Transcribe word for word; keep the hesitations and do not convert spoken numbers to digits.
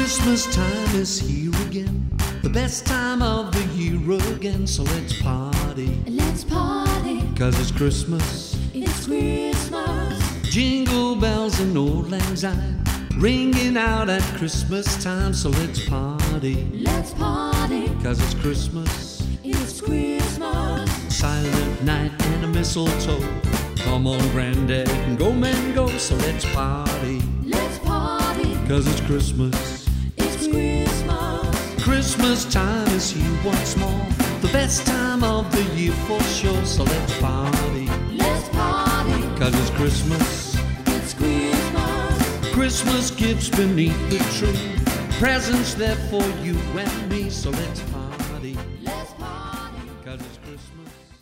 Christmas time is here again, the best time of the year again. So let's party, Let's party, 'cause it's Christmas. it's Christmas. Jingle bells and old lang syne ringing out at Christmas time. So let's party, Let's party, 'cause it's Christmas. it's Christmas. Silent night and a mistletoe. Come on, granddad, and go man go. So let's party, Let's party, 'cause it's Christmas. it's Christmas. Christmas time is here once more, the best time of the year for sure. So let's party, Let's party, 'cause it's Christmas. it's Christmas. Christmas gifts beneath the tree, presents there for you and me. So let's party, Let's party. 'cause it's Christmas.